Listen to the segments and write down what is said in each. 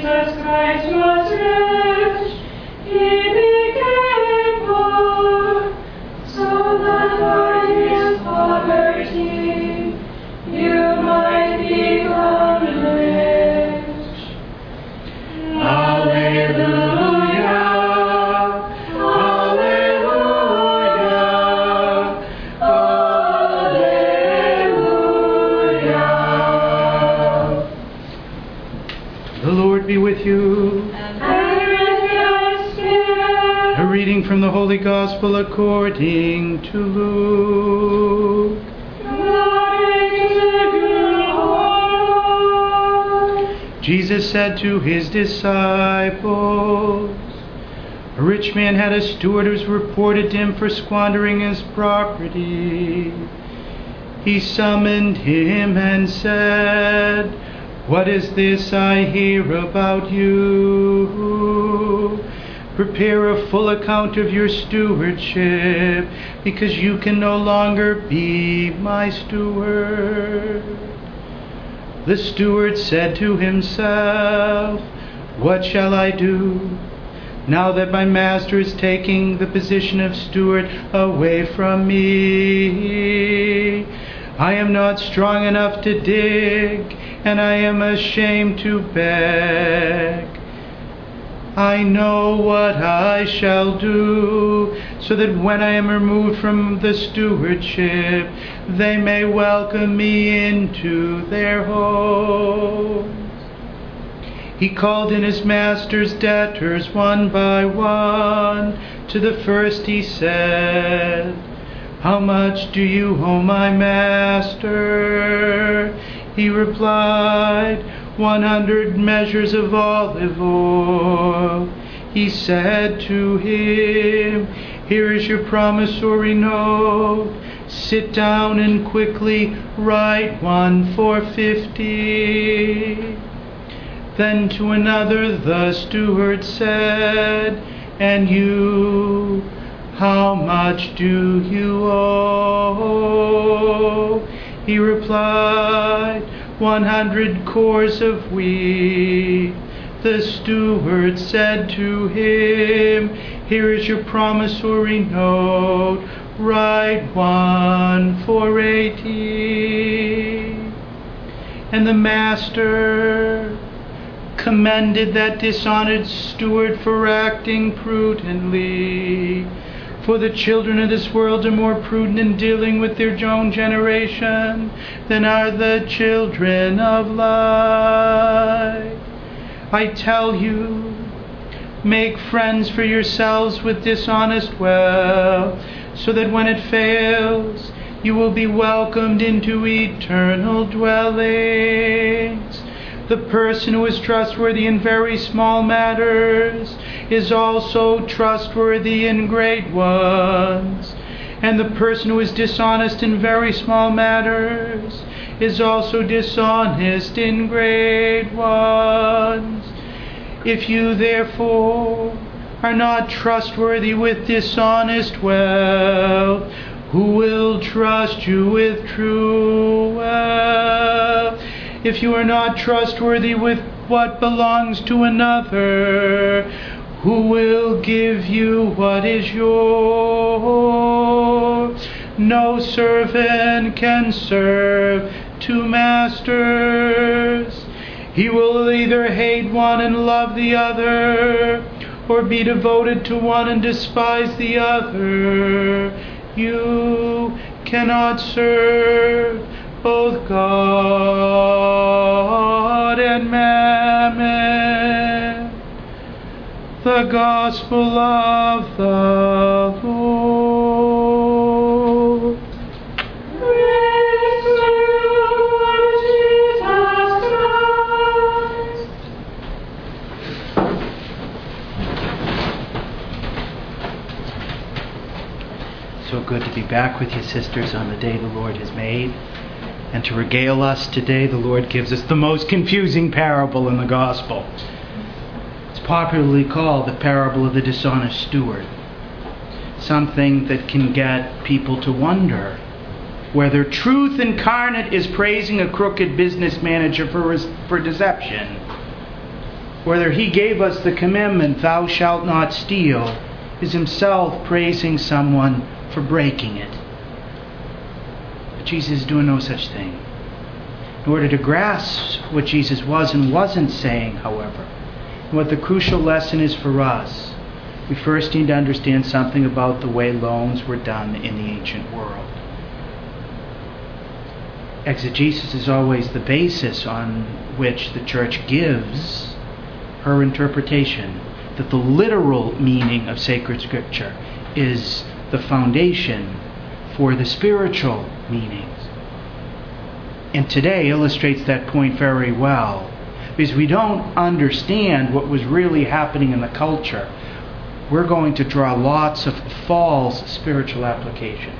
Jesus Christ was rich, he became poor, so that by his poverty you might become rich. Alleluia, alleluia, alleluia. The Lord be with you. And with your spirit. A reading from the Holy Gospel according to Luke. Glory to you, Lord. Jesus said to his disciples, a rich man had a steward who was reported to him for squandering his property. He summoned him and said, "What is this I hear about you? Prepare a full account of your stewardship, because you can no longer be my steward." The steward said to himself, "What shall I do, now that my master is taking the position of steward away from me? I am not strong enough to dig, and I am ashamed to beg. I know what I shall do, so that when I am removed from the stewardship, they may welcome me into their homes." He called in his master's debtors one by one. To the first he said, "How much do you owe my master?" He replied, 100 measures of olive oil." He said to him, "Here is your promissory note. Sit down and quickly write one for 50. Then to another the steward said, "And you, how much do you owe?" He replied, 100 cores of wheat." The steward said to him, "Here is your promissory note. Write one for 80. And the master commended that dishonest steward for acting prudently. For the children of this world are more prudent in dealing with their own generation than are the children of light. I tell you, make friends for yourselves with dishonest wealth, so that when it fails, you will be welcomed into eternal dwellings. The person who is trustworthy in very small matters is also trustworthy in great ones. And the person who is dishonest in very small matters is also dishonest in great ones. If you therefore are not trustworthy with dishonest wealth, who will trust you with true wealth? If you are not trustworthy with what belongs to another, who will give you what is yours? No servant can serve two masters. He will either hate one and love the other, or be devoted to one and despise the other. You cannot serve both God and mammon. The Gospel of the Lord. Praise to you, Lord Jesus Christ. So good to be back with you, sisters, on the day the Lord has made. And to regale us today, the Lord gives us the most confusing parable in the Gospel. It's popularly called the parable of the dishonest steward. Something that can get people to wonder whether truth incarnate is praising a crooked business manager for deception, Whether he gave us the commandment, thou shalt not steal, is himself praising someone for breaking it. But Jesus is doing no such thing. In order to grasp what Jesus was and wasn't saying, however, and what the crucial lesson is for us, we first need to understand something about the way loans were done in the ancient world. Exegesis is always the basis on which the church gives her interpretation, that the literal meaning of sacred scripture is the foundation for the spiritual meanings. And today illustrates that point very well, because we don't understand what was really happening in the culture. We're going to draw lots of false spiritual application.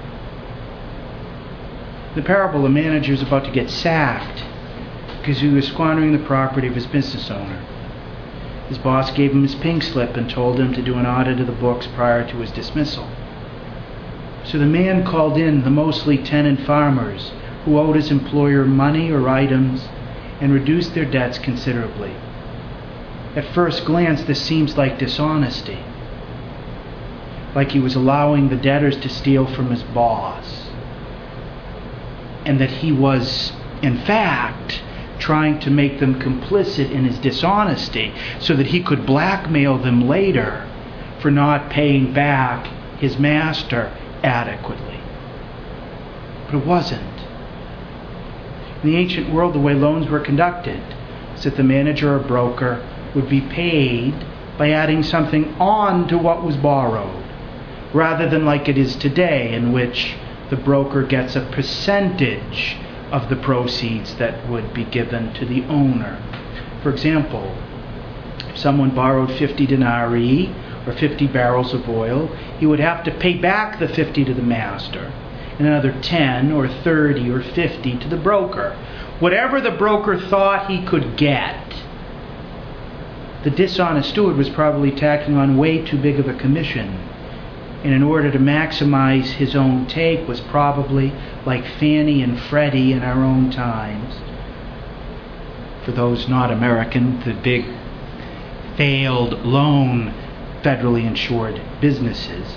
The parable, the manager is about to get sacked because he was squandering the property of his business owner. His boss gave him his pink slip and told him to do an audit of the books prior to his dismissal. So the man called in the mostly tenant farmers who owed his employer money or items and reduced their debts considerably. At first glance, this seems like dishonesty, like he was allowing the debtors to steal from his boss, and that he was, in fact, trying to make them complicit in his dishonesty so that he could blackmail them later for not paying back his master adequately. But it wasn't. In the ancient world, the way loans were conducted is that the manager or broker would be paid by adding something on to what was borrowed, rather than like it is today, in which the broker gets a percentage of the proceeds that would be given to the owner. For example, if someone borrowed 50 denarii or 50 barrels of oil, he would have to pay back the 50 to the master, and another 10 or 30 or 50 to the broker. Whatever the broker thought he could get, the dishonest steward was probably tacking on way too big of a commission, and in order to maximize his own take was probably like Fannie and Freddie in our own times. For those not American, the big failed loan federally insured businesses.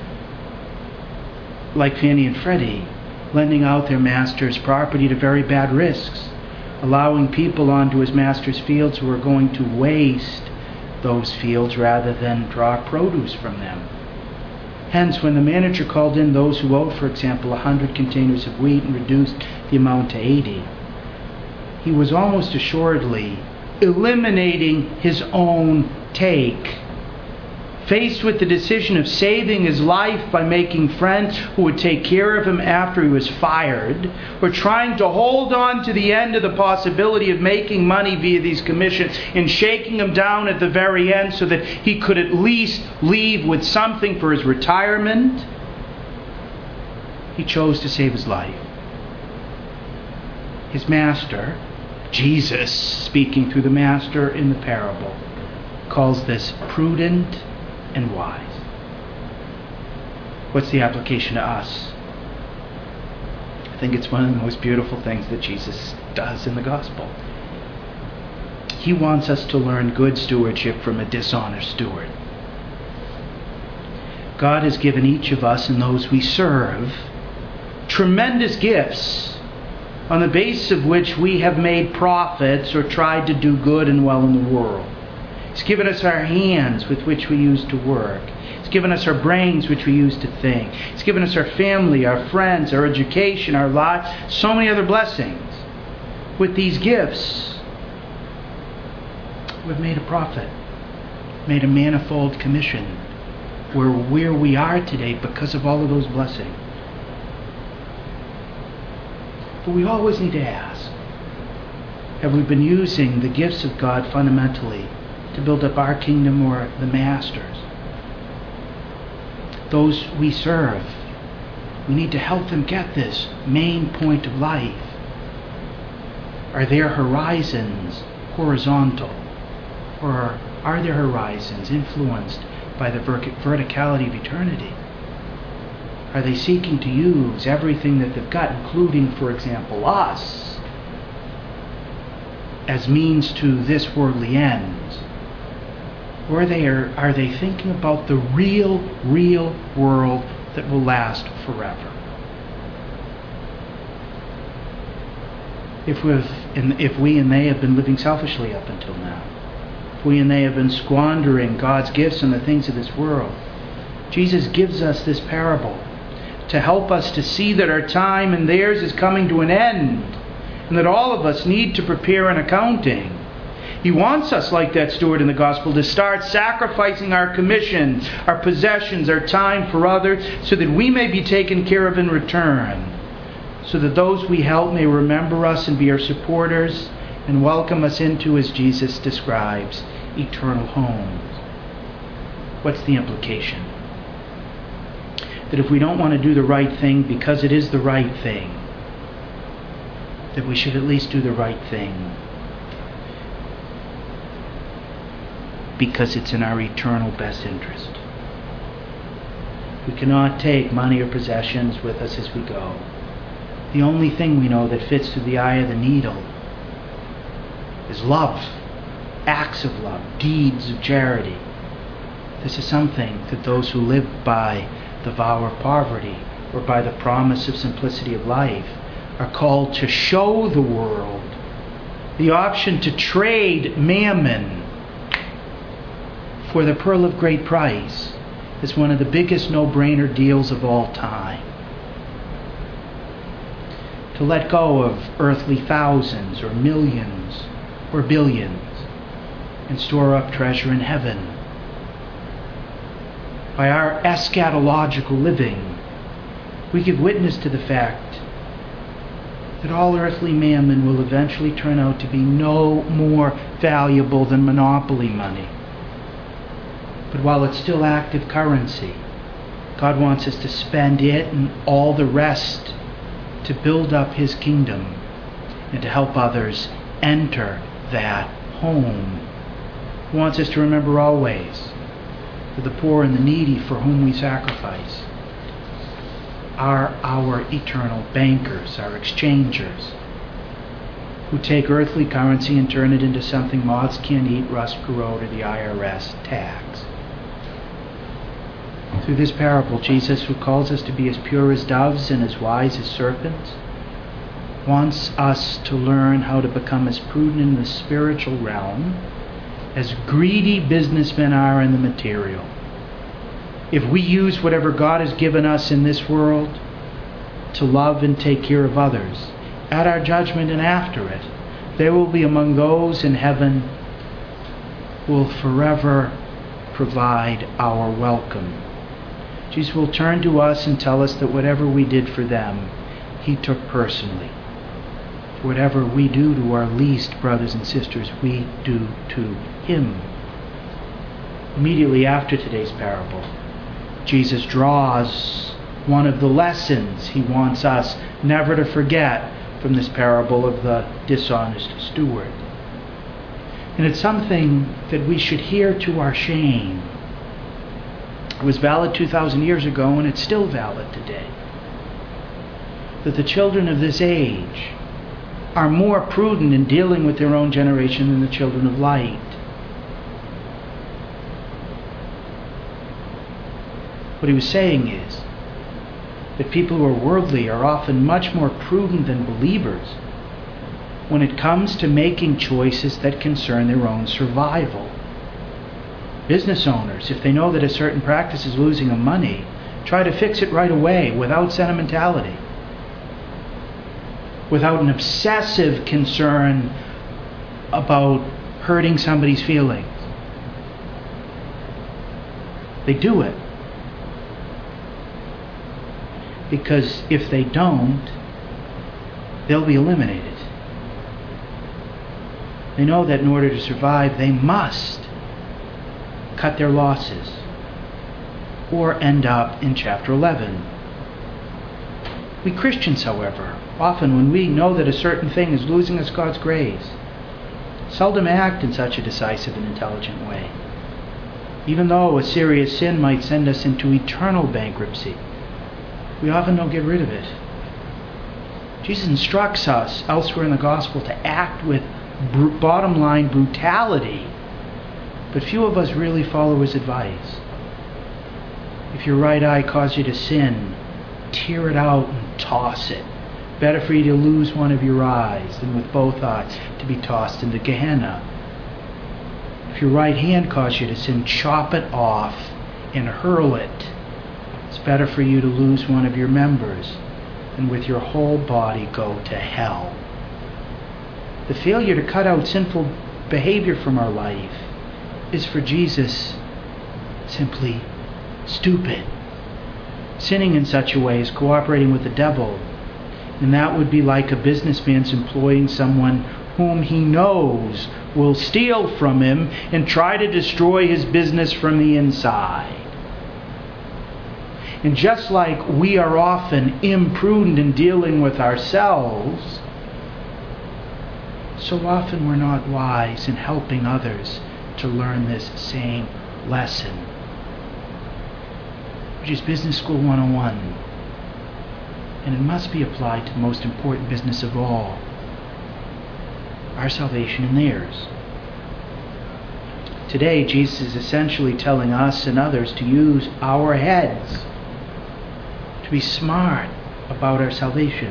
Like Fannie and Freddie, lending out their master's property to very bad risks, allowing people onto his master's fields who are going to waste those fields rather than draw produce from them. Hence, when the manager called in those who owed, for example, 100 containers of wheat and reduced the amount to 80, he was almost assuredly eliminating his own take. Faced with the decision of saving his life by making friends who would take care of him after he was fired, or trying to hold on to the end of the possibility of making money via these commissions and shaking him down at the very end so that he could at least leave with something for his retirement, he chose to save his life. His master, Jesus, speaking through the master in the parable, calls this prudent and wise. What's the application to us? I think it's one of the most beautiful things that Jesus does in the gospel. He wants us to learn good stewardship from a dishonest steward. God has given each of us and those we serve tremendous gifts on the basis of which we have made profits or tried to do good and well in the world. He's given us our hands with which we use to work. He's given us our brains which we use to think. He's given us our family, our friends, our education, our lives, so many other blessings. With these gifts, we've made a profit, made a manifold commission. We're where we are today because of all of those blessings. But we always need to ask, have we been using the gifts of God fundamentally to build up our kingdom or the master's? Those we serve, we need to help them get this main point of life. Are their horizons horizontal, or are their horizons influenced by the verticality of eternity? Are they seeking to use everything that they've got, including, for example, us, as means to this worldly end? Or are they thinking about the real world that will last forever? If we and they have been living selfishly up until now, if we and they have been squandering God's gifts on the things of this world, Jesus gives us this parable to help us to see that our time and theirs is coming to an end, and that all of us need to prepare an accounting. He wants us, like that steward in the gospel, to start sacrificing our commission, our possessions, our time for others, so that we may be taken care of in return, so that those we help may remember us and be our supporters and welcome us into, as Jesus describes, eternal homes. What's the implication? That if we don't want to do the right thing because it is the right thing, that we should at least do the right thing because it's in our eternal best interest. We cannot take money or possessions with us as we go. The only thing we know that fits through the eye of the needle is love, acts of love, deeds of charity. This is something that those who live by the vow of poverty or by the promise of simplicity of life are called to show the world. The option to trade mammon for the pearl of great price is one of the biggest no-brainer deals of all time. To let go of earthly thousands or millions or billions and store up treasure in heaven. By our eschatological living, we give witness to the fact that all earthly mammon will eventually turn out to be no more valuable than monopoly money. But while it's still active currency, God wants us to spend it and all the rest to build up His kingdom and to help others enter that home. He wants us to remember always that the poor and the needy for whom we sacrifice are our eternal bankers, our exchangers, who take earthly currency and turn it into something moths can't eat, rust, corrode, or the IRS tax. Through this parable, Jesus, who calls us to be as pure as doves and as wise as serpents, wants us to learn how to become as prudent in the spiritual realm as greedy businessmen are in the material. If we use whatever God has given us in this world to love and take care of others, at our judgment and after it, they will be among those in heaven who will forever provide our welcome. Jesus will turn to us and tell us that whatever we did for them, He took personally. Whatever we do to our least brothers and sisters, we do to Him. Immediately after today's parable, Jesus draws one of the lessons He wants us never to forget from this parable of the dishonest steward. And it's something that we should hear to our shame. It was valid 2,000 years ago, and it's still valid today. That the children of this age are more prudent in dealing with their own generation than the children of light. What he was saying is that people who are worldly are often much more prudent than believers when it comes to making choices that concern their own survival. Business owners, if they know that a certain practice is losing them money, try to fix it right away without sentimentality, without an obsessive concern about hurting somebody's feelings. They do it because if they don't, they'll be eliminated. They know that in order to survive, they must cut their losses or end up in chapter 11. We Christians, however, often when we know that a certain thing is losing us God's grace, seldom act in such a decisive and intelligent way. Even though a serious sin might send us into eternal bankruptcy, we often don't get rid of it. Jesus instructs us elsewhere in the gospel to act with bottom line brutality. But few of us really follow his advice. If your right eye causes you to sin, tear it out and toss it. Better for you to lose one of your eyes than with both eyes to be tossed into Gehenna. If your right hand causes you to sin, chop it off and hurl it. It's better for you to lose one of your members than with your whole body go to hell. The failure to cut out sinful behavior from our life is for Jesus simply stupid. Sinning in such a way is cooperating with the devil, and that would be like a businessman's employing someone whom he knows will steal from him and try to destroy his business from the inside. And just like we are often imprudent in dealing with ourselves, so often we're not wise in helping others to learn this same lesson, which is Business School 101. And it must be applied to the most important business of all, our salvation and theirs. Today, Jesus is essentially telling us and others to use our heads, to be smart about our salvation.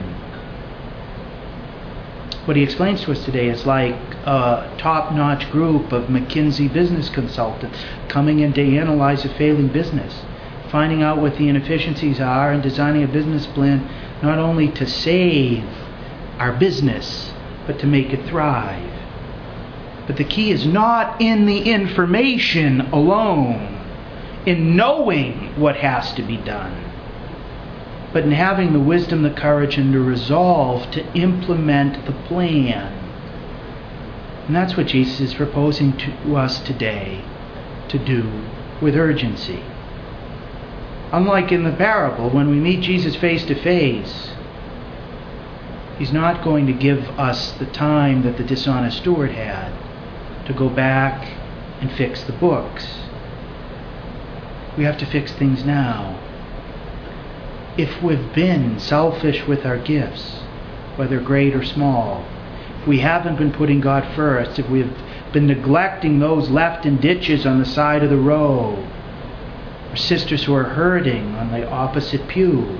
What he explains to us today is like a top-notch group of McKinsey business consultants coming in to analyze a failing business, finding out what the inefficiencies are, and designing a business plan not only to save our business, but to make it thrive. But the key is not in the information alone, in knowing what has to be done, but in having the wisdom, the courage, and the resolve to implement the plan. And that's what Jesus is proposing to us today to do with urgency. Unlike in the parable, when we meet Jesus face to face, he's not going to give us the time that the dishonest steward had to go back and fix the books. We have to fix things now. If we've been selfish with our gifts, whether great or small, if we haven't been putting God first, if we've been neglecting those left in ditches on the side of the road, or sisters who are hurting on the opposite pew,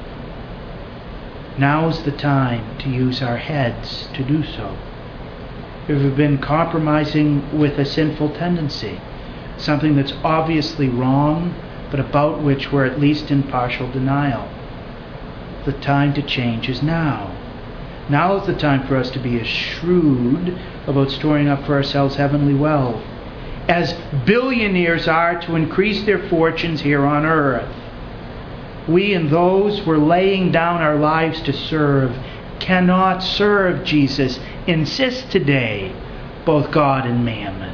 now's the time to use our heads to do so. If we've been compromising with a sinful tendency, something that's obviously wrong, but about which we're at least in partial denial, the time to change is now. Now is the time for us to be as shrewd about storing up for ourselves heavenly wealth, as billionaires are to increase their fortunes here on earth. We and those we're laying down our lives to serve cannot serve, Jesus insists today, both God and mammon.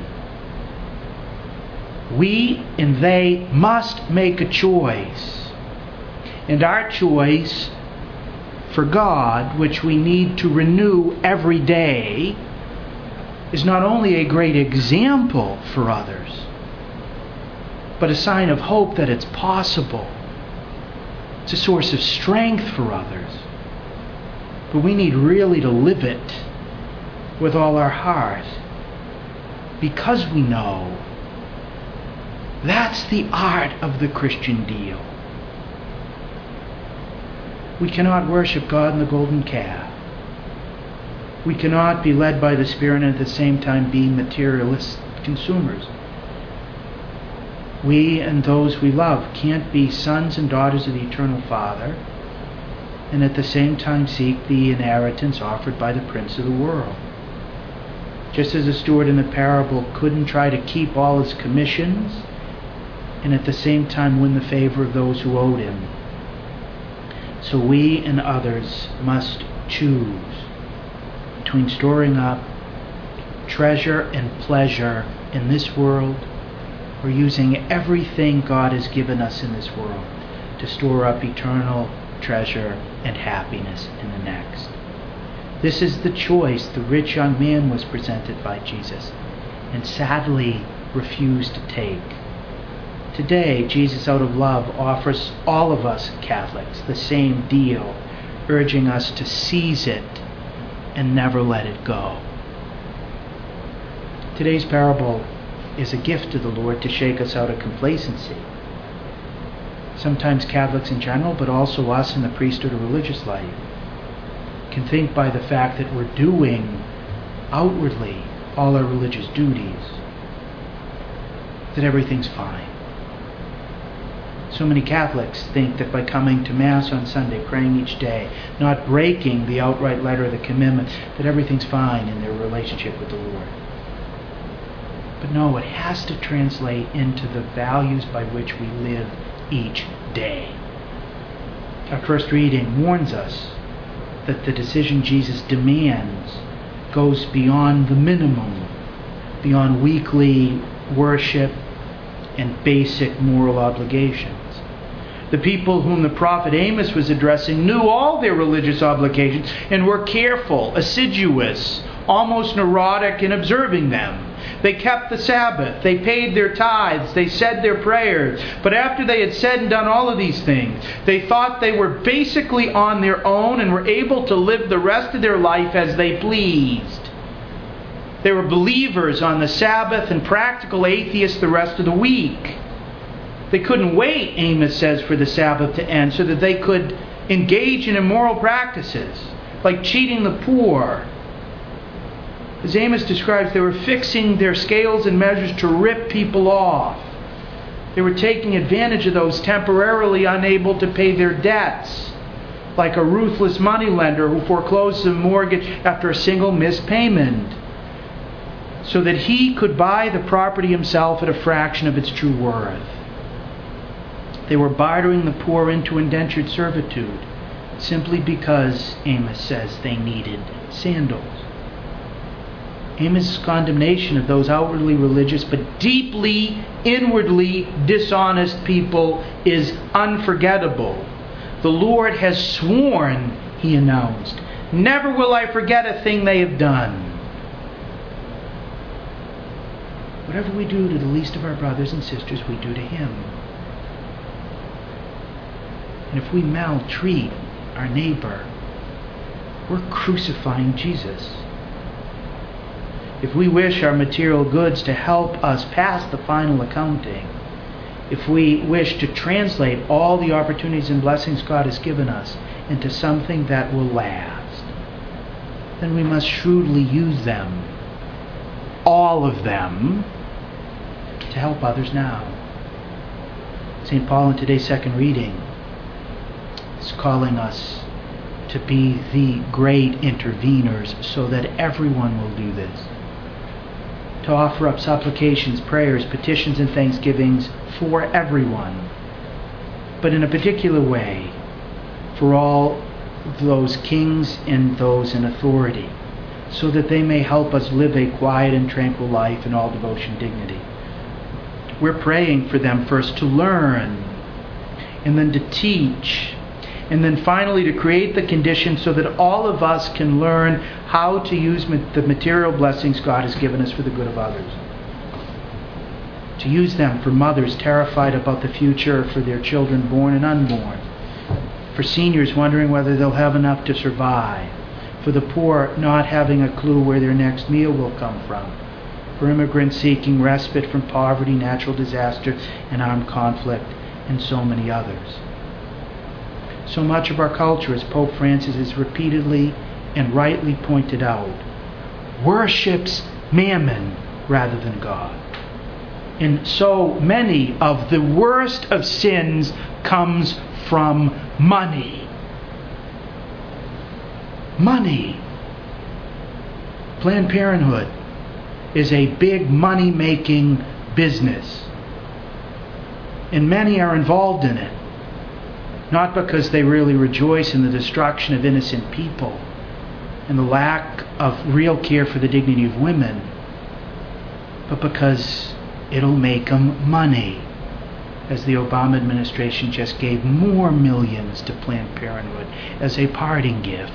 We and they must make a choice. And our choice for God, which we need to renew every day, is not only a great example for others, but a sign of hope that it's possible. It's a source of strength for others. But we need really to live it with all our heart, because we know that's the art of the Christian deal. We cannot worship God in the golden calf. We cannot be led by the Spirit and at the same time be materialist consumers. We and those we love can't be sons and daughters of the Eternal Father and at the same time seek the inheritance offered by the Prince of the world. Just as the steward in the parable couldn't try to keep all his commissions and at the same time win the favor of those who owed him, so we and others must choose between storing up treasure and pleasure in this world or using everything God has given us in this world to store up eternal treasure and happiness in the next. This is the choice the rich young man was presented by Jesus and sadly refused to take. Today, Jesus, out of love, offers all of us Catholics the same deal, urging us to seize it and never let it go. Today's parable is a gift to the Lord to shake us out of complacency. Sometimes Catholics in general, but also us in the priesthood or religious life, can think by the fact that we're doing outwardly all our religious duties that everything's fine. So many Catholics think that by coming to Mass on Sunday, praying each day, not breaking the outright letter of the commandment, that everything's fine in their relationship with the Lord. But no, it has to translate into the values by which we live each day. Our first reading warns us that the decision Jesus demands goes beyond the minimum, beyond weekly worship and basic moral obligations. The people whom the prophet Amos was addressing knew all their religious obligations and were careful, assiduous, almost neurotic in observing them. They kept the Sabbath, they paid their tithes, they said their prayers. But after they had said and done all of these things, they thought they were basically on their own and were able to live the rest of their life as they pleased. They were believers on the Sabbath and practical atheists the rest of the week. They couldn't wait, Amos says, for the Sabbath to end so that they could engage in immoral practices, like cheating the poor. As Amos describes, they were fixing their scales and measures to rip people off. They were taking advantage of those temporarily unable to pay their debts, like a ruthless moneylender who forecloses a mortgage after a single missed payment, so that he could buy the property himself at a fraction of its true worth. They were bartering the poor into indentured servitude simply because, Amos says, they needed sandals. Amos' condemnation of those outwardly religious but deeply, inwardly dishonest people is unforgettable. The Lord has sworn, he announced, "Never will I forget a thing they have done." Whatever we do to the least of our brothers and sisters, we do to Him. And if we maltreat our neighbor, we're crucifying Jesus. If we wish our material goods to help us pass the final accounting, if we wish to translate all the opportunities and blessings God has given us into something that will last, then we must shrewdly use them, all of them, to help others now. St. Paul in today's second reading is calling us to be the great interveners so that everyone will do this. To offer up supplications, prayers, petitions, and thanksgivings for everyone, but in a particular way for all those kings and those in authority, so that they may help us live a quiet and tranquil life in all devotion and dignity. We're praying for them first to learn, and then to teach, and then finally to create the conditions so that all of us can learn how to use the material blessings God has given us for the good of others. To use them for mothers terrified about the future, for their children born and unborn, for seniors wondering whether they'll have enough to survive, for the poor not having a clue where their next meal will come from, for immigrants seeking respite from poverty, natural disaster, and armed conflict, and so many others. So much of our culture, as Pope Francis has repeatedly and rightly pointed out, worships mammon rather than God. And so many of the worst of sins comes from money. Money. Planned Parenthood is a big money-making business. And many are involved in it. Not because they really rejoice in the destruction of innocent people and the lack of real care for the dignity of women, but because it'll make them money, as the Obama administration just gave more millions to Planned Parenthood as a parting gift.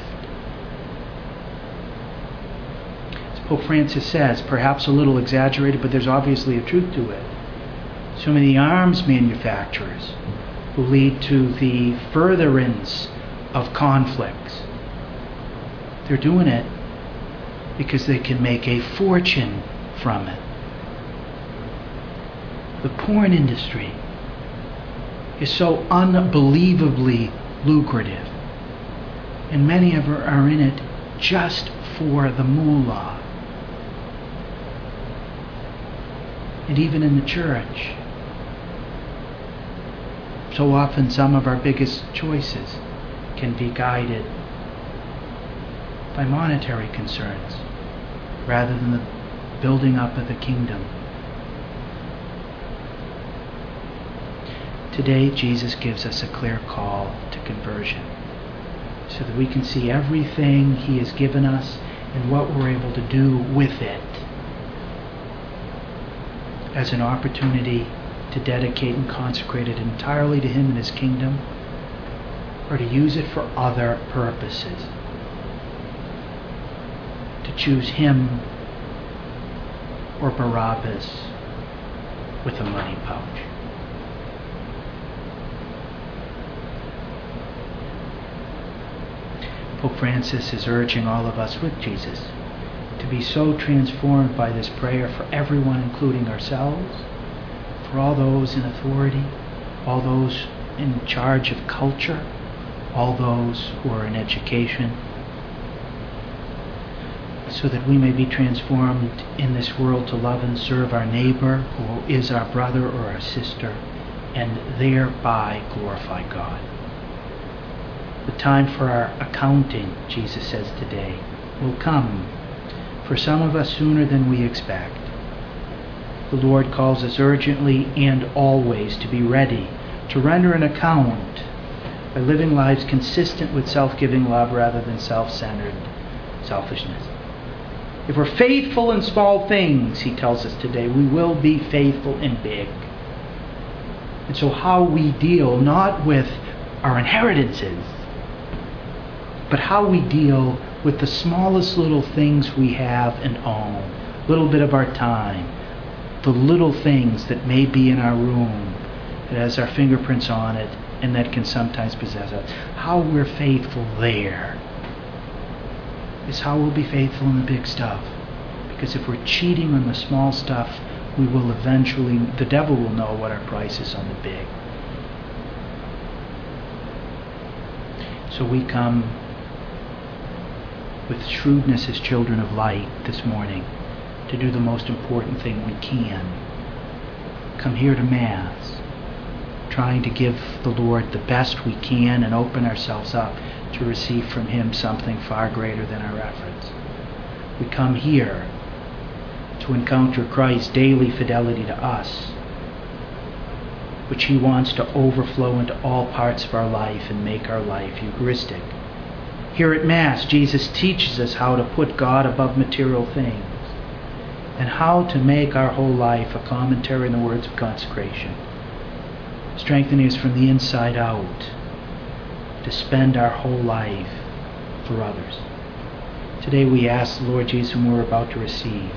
As Pope Francis says, perhaps a little exaggerated, but there's obviously a truth to it. So many arms manufacturers who lead to the furtherance of conflicts. They're doing it because they can make a fortune from it. The porn industry is so unbelievably lucrative, and many of us are in it just for the moolah. And even in the church, so often some of our biggest choices can be guided by monetary concerns rather than the building up of the kingdom. Today, Jesus gives us a clear call to conversion so that we can see everything He has given us and what we're able to do with it as an opportunity to dedicate and consecrate it entirely to Him and His kingdom, or to use it for other purposes. To choose Him or Barabbas with a money pouch. Pope Francis is urging all of us with Jesus to be so transformed by this prayer for everyone, including ourselves, for all those in authority, all those in charge of culture, all those who are in education, so that we may be transformed in this world to love and serve our neighbor, who is our brother or our sister, and thereby glorify God. The time for our accounting, Jesus says today, will come, for some of us sooner than we expect. The Lord calls us urgently and always to be ready to render an account by living lives consistent with self-giving love rather than self-centered selfishness. If we're faithful in small things, He tells us today, we will be faithful in big. And so how we deal not with our inheritances, but how we deal with the smallest little things we have and own, a little bit of our time, the little things that may be in our room that has our fingerprints on it and that can sometimes possess us. How we're faithful there is how we'll be faithful in the big stuff. Because if we're cheating on the small stuff, we will eventually, the devil will know what our price is on the big. So we come with shrewdness as children of light this morning to do the most important thing we can. Come here to Mass, trying to give the Lord the best we can and open ourselves up to receive from Him something far greater than our efforts. We come here to encounter Christ's daily fidelity to us, which He wants to overflow into all parts of our life and make our life Eucharistic. Here at Mass, Jesus teaches us how to put God above material things and how to make our whole life a commentary on the words of consecration, strengthening us from the inside out to spend our whole life for others. Today we ask the Lord Jesus, whom we're about to receive,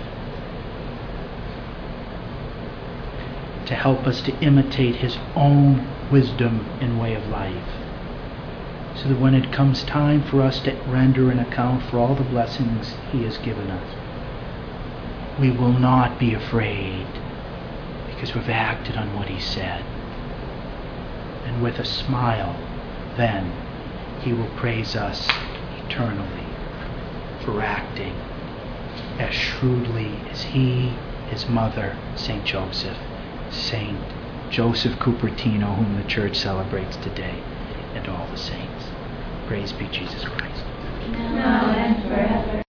to help us to imitate His own wisdom and way of life, so that when it comes time for us to render an account for all the blessings He has given us, we will not be afraid because we've acted on what He said. And with a smile, then He will praise us eternally for acting as shrewdly as He, His mother, St. Joseph Cupertino, whom the Church celebrates today, and all the saints. Praise be Jesus Christ. Now and forever.